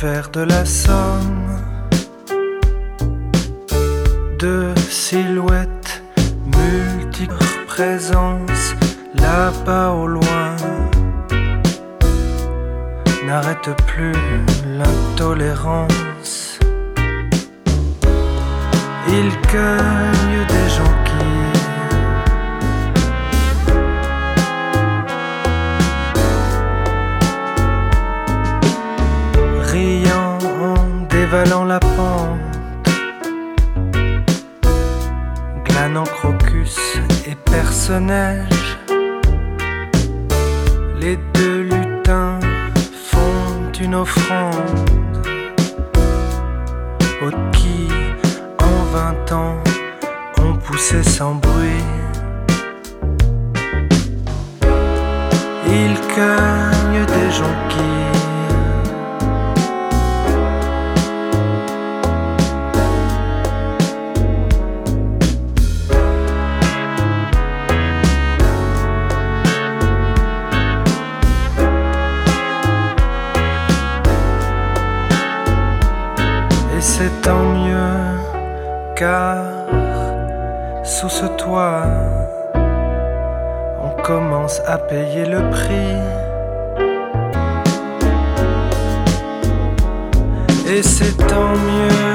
l'univers de la Somme. Deux silhouettes, multiples présences, là-bas au loin. N'arrête plus l'intolérance. Il cueille des gens riant en dévalant la pente, glanant crocus et perce-neige. Les deux lutins font une offrande aux qui, en 20 ans, ont poussé sans bruit. Ils cueillent des jonquilles, et c'est tant mieux, car sous ce toit, on commence à payer le prix. Et c'est tant mieux,